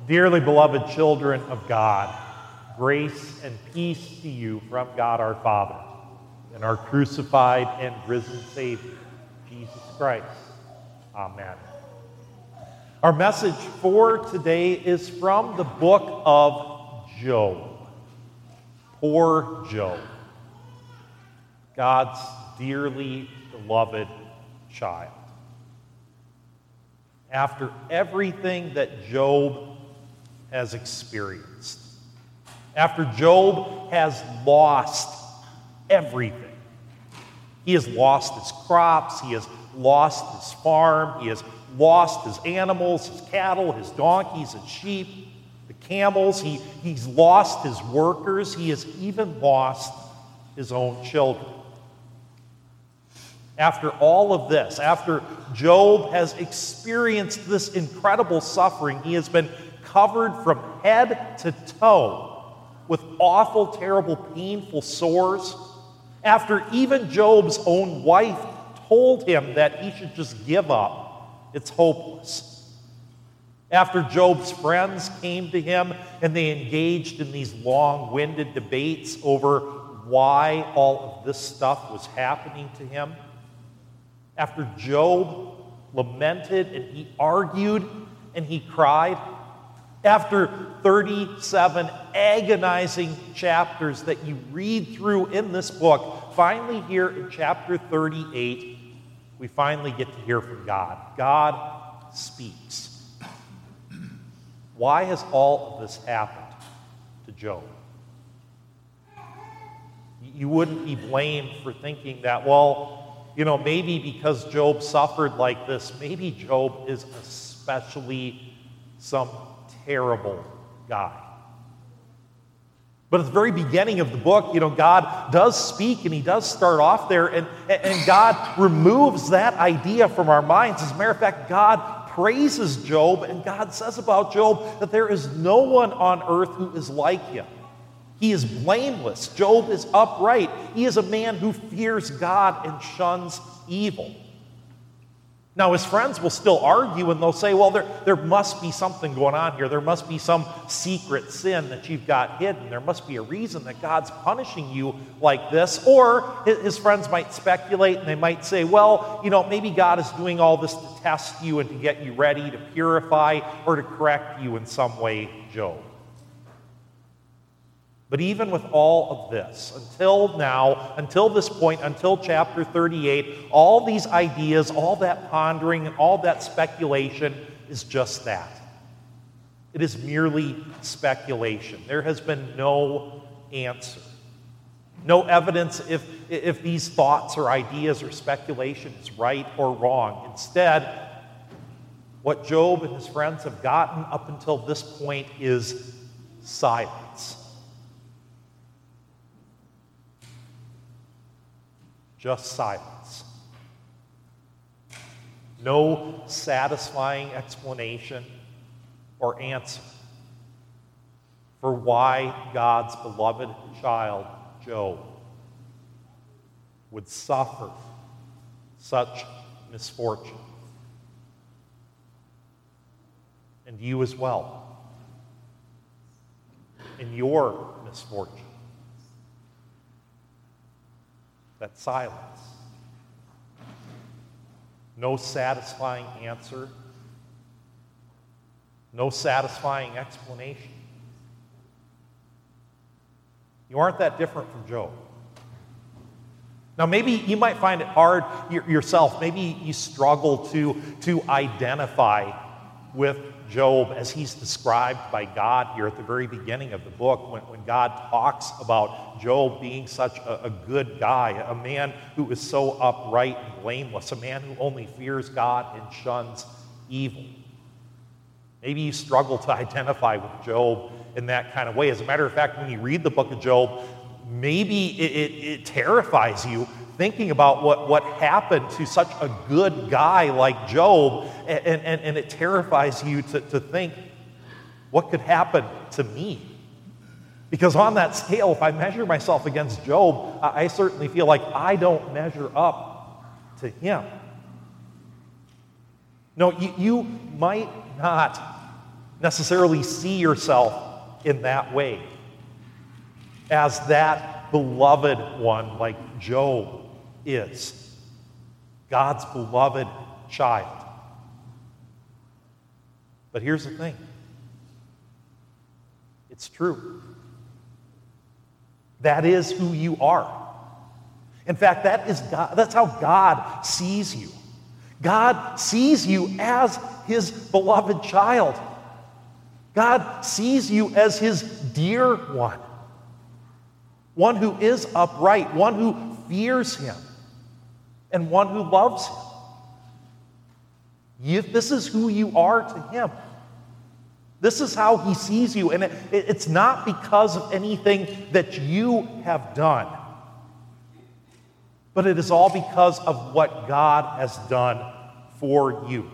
Dearly beloved children of God, grace and peace to you from God our Father and our crucified and risen Savior, Jesus Christ. Amen. Our message for today is from the book of Job. Poor Job, God's dearly beloved child. After everything that Job has experienced, after Job has lost everything, he has lost his crops, he has lost his farm, he has lost his animals, his cattle, his donkeys, his sheep, the camels, he's lost his workers, he has even lost his own children. After all of this, after Job has experienced this incredible suffering, he has been covered from head to toe with awful, terrible, painful sores. After even Job's own wife told him that he should just give up, it's hopeless. After Job's friends came to him and they engaged in these long-winded debates over why all of this stuff was happening to him, after Job lamented and he argued and he cried, after 37 agonizing chapters that you read through in this book, finally here in chapter 38, we finally get to hear from God. God speaks. Why has all of this happened to Job? You wouldn't be blamed for thinking that, well, maybe because Job suffered like this, maybe Job is especially some terrible guy. But at the very beginning of the book, God does speak, and he does start off there, and God removes that idea from our minds. As a matter of fact, God praises Job, and God says about Job that there is no one on earth who is like him. He is blameless. Job is upright. He is a man who fears God and shuns evil. Now, his friends will still argue, and they'll say, well, there must be something going on here. There must be some secret sin that you've got hidden. There must be a reason that God's punishing you like this. Or his friends might speculate, and they might say, well, maybe God is doing all this to test you and to get you ready, to purify, or to correct you in some way, Job. But even with all of this, until now, until this point, until chapter 38, all these ideas, all that pondering, and all that speculation is just that. It is merely speculation. There has been no answer. No evidence if these thoughts or ideas or speculation is right or wrong. Instead, what Job and his friends have gotten up until this point is silence. Just silence. No satisfying explanation or answer for why God's beloved child, Job, would suffer such misfortune. And you as well. In your misfortune. That silence. No satisfying answer. No satisfying explanation. You aren't that different from Job. Now, maybe you might find it hard yourself. Maybe you struggle to identify with Job as he's described by God here at the very beginning of the book, when God talks about Job being such a good guy, a man who is so upright and blameless, a man who only fears God and shuns evil. Maybe you struggle to identify with Job in that kind of way. As a matter of fact, when you read the book of Job, maybe it terrifies you thinking about what happened to such a good guy like Job, and it terrifies you to think, what could happen to me? Because on that scale, if I measure myself against Job, I certainly feel like I don't measure up to him. No, you might not necessarily see yourself in that way, as that beloved one like Job is, God's beloved child. But here's the thing. It's true. That is who you are. In fact, that is God. That's how God sees you. God sees you as his beloved child. God sees you as his dear one who is upright, one who fears him, and one who loves him. This is who you are to him. This is how he sees you, and it's not because of anything that you have done, but it is all because of what God has done for you.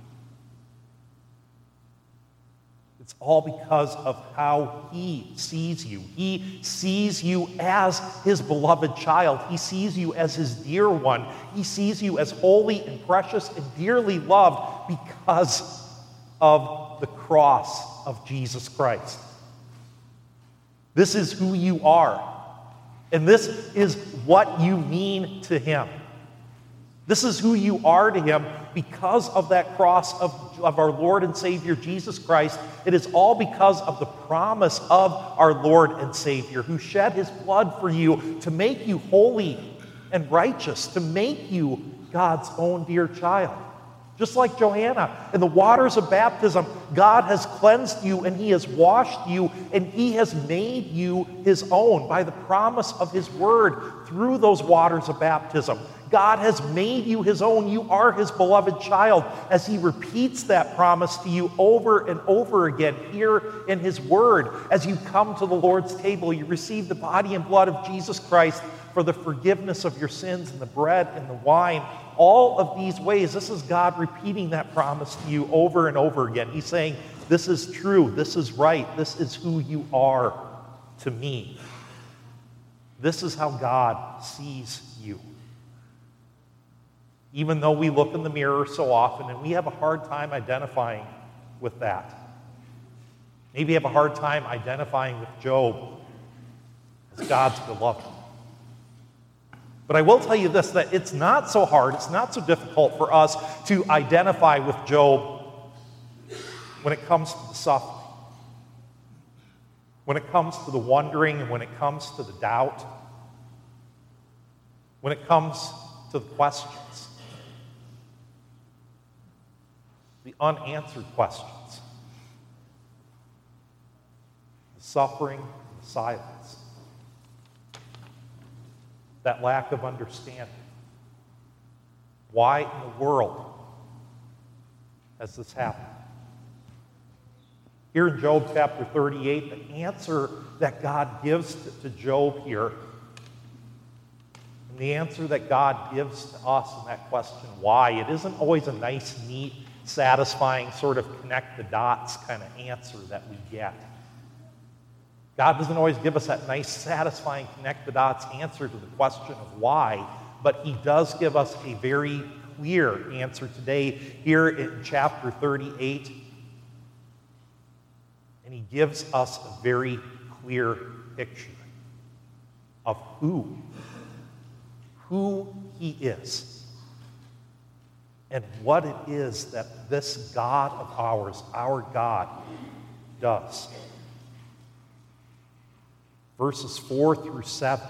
It's all because of how he sees you. He sees you as his beloved child. He sees you as his dear one. He sees you as holy and precious and dearly loved because of the cross of Jesus Christ. This is who you are. And this is what you mean to him. This is who you are to him because of that cross of our Lord and Savior Jesus Christ. It is all because of the promise of our Lord and Savior, who shed his blood for you to make you holy and righteous, to make you God's own dear child. Just like Johanna, in the waters of baptism, God has cleansed you and he has washed you and he has made you his own by the promise of his word through those waters of baptism. God has made you his own. You are his beloved child, as he repeats that promise to you over and over again here in his word. As you come to the Lord's table, you receive the body and blood of Jesus Christ for the forgiveness of your sins, and the bread and the wine. All of these ways, this is God repeating that promise to you over and over again. He's saying, this is true, this is right, this is who you are to me. This is how God sees you. Even though we look in the mirror so often and we have a hard time identifying with that. Maybe have a hard time identifying with Job as God's beloved. But I will tell you this, that it's not so hard, it's not so difficult for us to identify with Job when it comes to the suffering, when it comes to the wondering, and when it comes to the doubt, when it comes to the questions, the unanswered questions, the suffering, the silence. That lack of understanding. Why in the world has this happened? Here in Job chapter 38, the answer that God gives to Job here, and the answer that God gives to us in that question, why, it isn't always a nice, neat, satisfying sort of connect the dots kind of answer that we get. God doesn't always give us that nice, satisfying, connect-the-dots answer to the question of why, but he does give us a very clear answer today here in chapter 38. And he gives us a very clear picture of who he is and what it is that this God of ours, our God, does. Verses 4 through 7,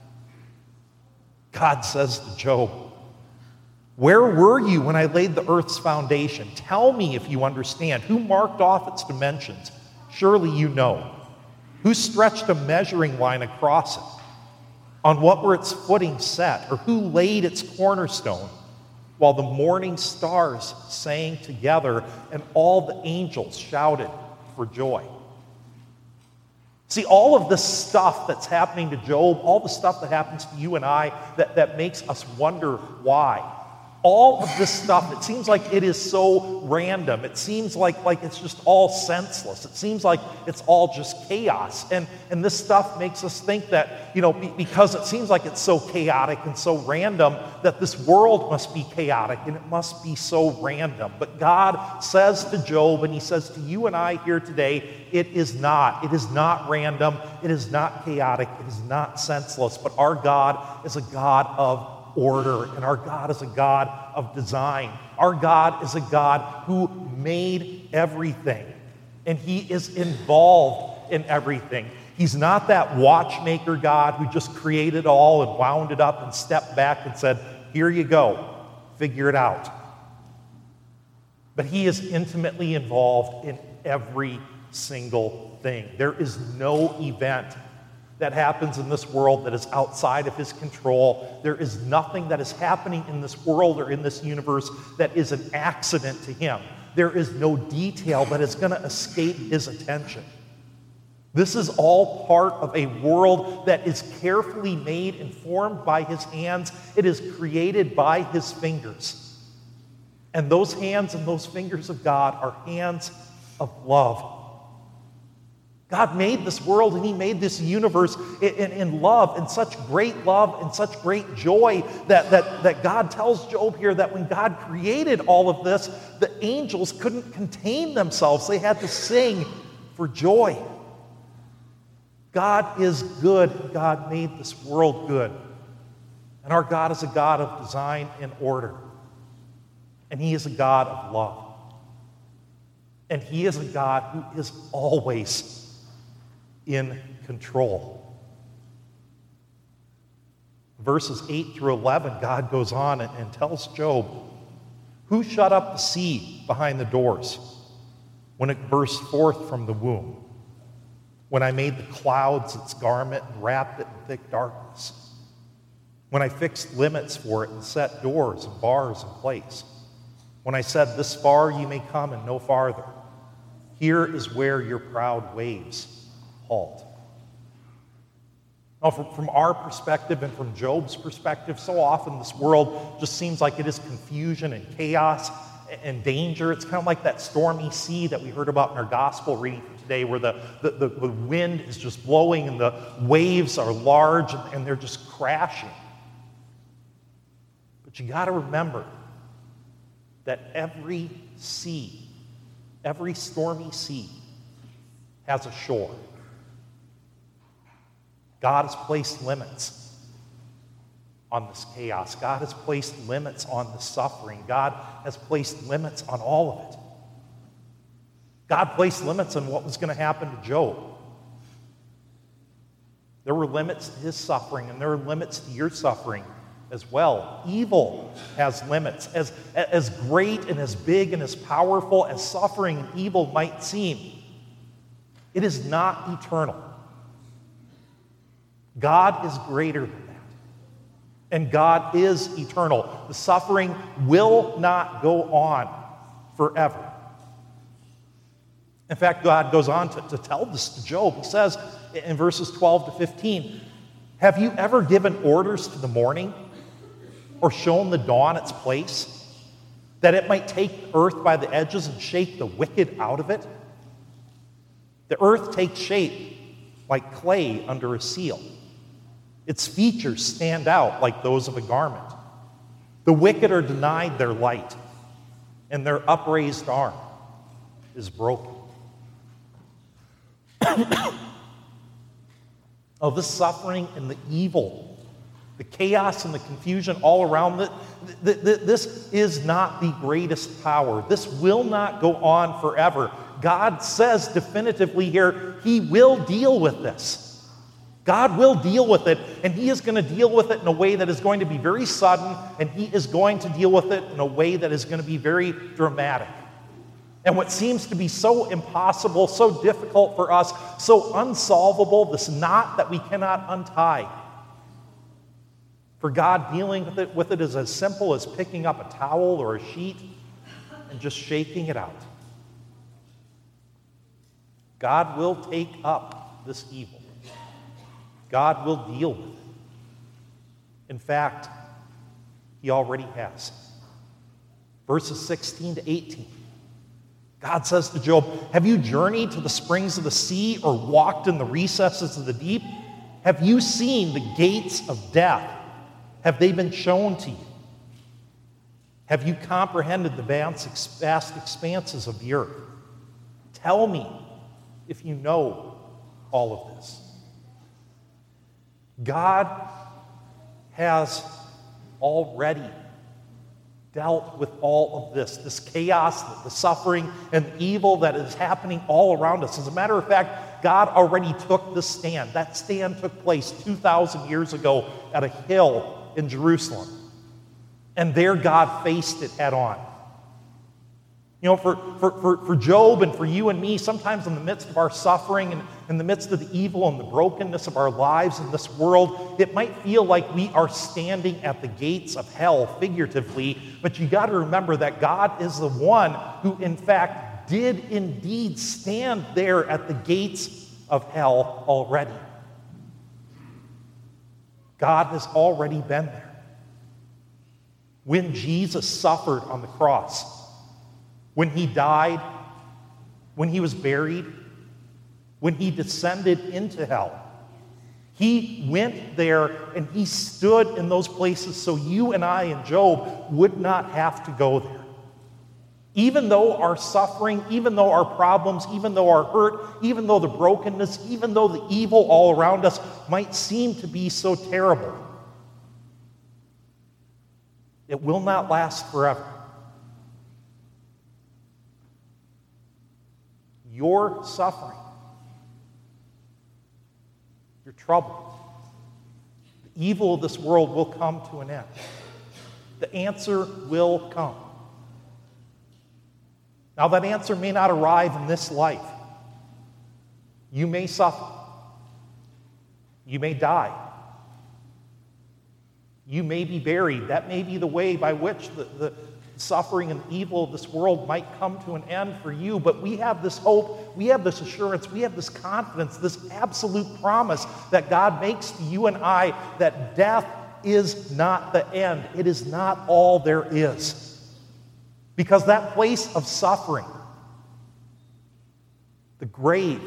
God says to Job, "Where were you when I laid the earth's foundation? Tell me if you understand. Who marked off its dimensions? Surely you know. Who stretched a measuring line across it? On what were its footings set? Or who laid its cornerstone? While the morning stars sang together and all the angels shouted for joy." See, all of this stuff that's happening to Job, all the stuff that happens to you and I that makes us wonder why, All of this stuff, it seems like it is so random. It seems like it's just all senseless. It seems like it's all just chaos. And this stuff makes us think that, because it seems like it's so chaotic and so random, that this world must be chaotic and it must be so random. But God says to Job, and he says to you and I here today, it is not. It is not random. It is not chaotic. It is not senseless. But our God is a God of order, and our God is a God of design. Our God is a God who made everything, and he is involved in everything. He's not that watchmaker God who just created all and wound it up and stepped back and said, here you go, figure it out. But he is intimately involved in every single thing. There is no event that happens in this world that is outside of his control. There is nothing that is happening in this world or in this universe that is an accident to him. There is no detail that is going to escape his attention. This is all part of a world that is carefully made and formed by his hands. It is created by his fingers. And those hands and those fingers of God are hands of love. God made this world and he made this universe in love, in such great love and such great joy that God tells Job here that when God created all of this, the angels couldn't contain themselves. They had to sing for joy. God is good. God made this world good. And our God is a God of design and order. And he is a God of love. And he is a God who is always in control. Verses 8 through 11, God goes on and tells Job, who shut up the sea behind the doors when it burst forth from the womb? When I made the clouds its garment and wrapped it in thick darkness? When I fixed limits for it and set doors and bars in place? When I said, this far you may come and no farther? Here is where your proud waves halt. Now, from our perspective and from Job's perspective, so often this world just seems like it is confusion and chaos and danger. It's kind of like that stormy sea that we heard about in our gospel reading for today, where the wind is just blowing and the waves are large and they're just crashing. But you got to remember that every sea, every stormy sea, has a shore. God has placed limits on this chaos. God has placed limits on the suffering. God has placed limits on all of it. God placed limits on what was going to happen to Job. There were limits to his suffering, and there are limits to your suffering as well. Evil has limits. As great and as big and as powerful as suffering and evil might seem, it is not eternal. God is greater than that. And God is eternal. The suffering will not go on forever. In fact, God goes on to tell this to Job. He says in verses 12 to 15, have you ever given orders to the morning or shown the dawn its place, that it might take the earth by the edges and shake the wicked out of it? The earth takes shape like clay under a seal. Its features stand out like those of a garment. The wicked are denied their light, and their upraised arm is broken. Oh, the suffering and the evil, the chaos and the confusion all around it, this is not the greatest power. This will not go on forever. God says definitively here, he will deal with this. God will deal with it, and he is going to deal with it in a way that is going to be very sudden, and he is going to deal with it in a way that is going to be very dramatic. And what seems to be so impossible, so difficult for us, so unsolvable, this knot that we cannot untie, for God dealing with it is as simple as picking up a towel or a sheet and just shaking it out. God will take up this evil. God will deal with it. In fact, he already has. Verses 16 to 18. God says to Job, have you journeyed to the springs of the sea or walked in the recesses of the deep? Have you seen the gates of death? Have they been shown to you? Have you comprehended the vast expanses of the earth? Tell me if you know all of this. God has already dealt with all of this chaos, the suffering, and the evil that is happening all around us. As a matter of fact, God already took the stand. That stand took place 2,000 years ago at a hill in Jerusalem. And there God faced it head on. You know, for Job and for you and me, sometimes in the midst of our suffering and in the midst of the evil and the brokenness of our lives in this world, it might feel like we are standing at the gates of hell, figuratively, but you got to remember that God is the one who, in fact, did indeed stand there at the gates of hell already. God has already been there. When Jesus suffered on the cross, when he died, when he was buried, when he descended into hell, he went there and he stood in those places so you and I and Job would not have to go there. Even though our suffering, even though our problems, even though our hurt, even though the brokenness, even though the evil all around us might seem to be so terrible, it will not last forever. Your suffering, your trouble, the evil of this world will come to an end. The answer will come. Now, that answer may not arrive in this life. You may suffer. You may die. You may be buried. That may be the way by which the suffering and evil of this world might come to an end for you. But we have this hope, we have this assurance, we have this confidence, this absolute promise that God makes to you and I that death is not the end. It is not all there is. Because that place of suffering, the grave,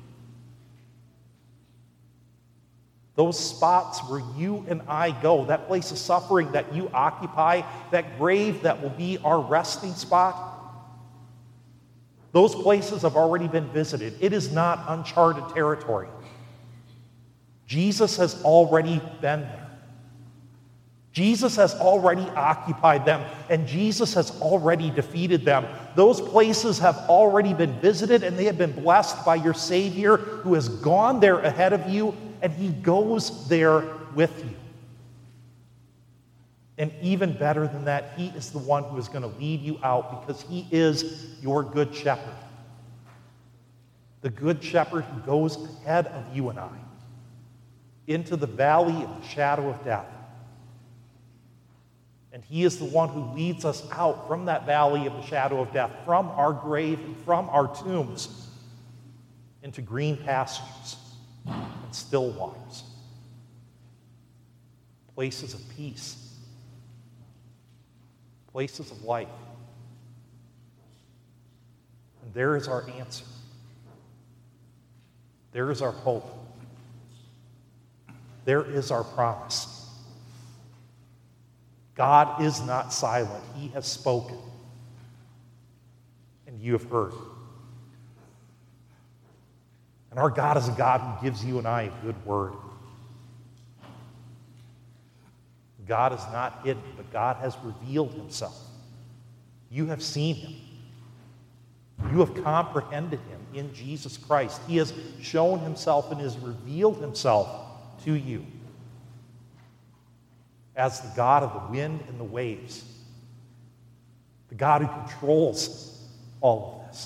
those spots where you and I go, that place of suffering that you occupy, that grave that will be our resting spot, those places have already been visited. It is not uncharted territory. Jesus has already been there. Jesus has already occupied them, and Jesus has already defeated them. Those places have already been visited, and they have been blessed by your Savior who has gone there ahead of you, and he goes there with you. And even better than that, he is the one who is going to lead you out because he is your good shepherd. The good shepherd who goes ahead of you and I into the valley of the shadow of death. And he is the one who leads us out from that valley of the shadow of death, from our grave and from our tombs, into green pastures and still waters, places of peace, places of life. And there is our answer. There is our hope. There is our promise. God is not silent. He has spoken. And you have heard. And our God is a God who gives you and I a good word. God is not hidden, but God has revealed himself. You have seen him. You have comprehended him in Jesus Christ. He has shown himself and has revealed himself to you as the God of the wind and the waves, the God who controls all of this,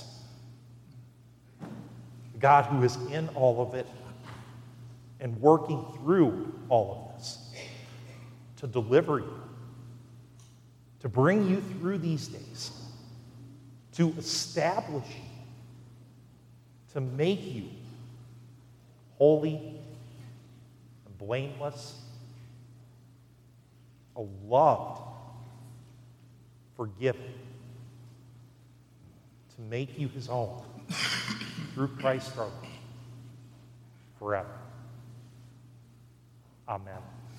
the God who is in all of it and working through all of this to deliver you, to bring you through these days, to establish you, to make you holy and blameless, a loved, forgiven, to make you his own through Christ our Lord forever. Amen.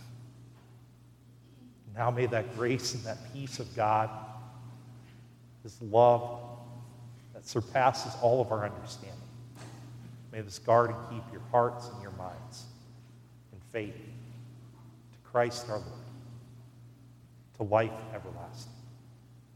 Now may that grace and that peace of God, his love that surpasses all of our understanding, may this guard and keep your hearts and your minds in faith to Christ our Lord, to life everlasting.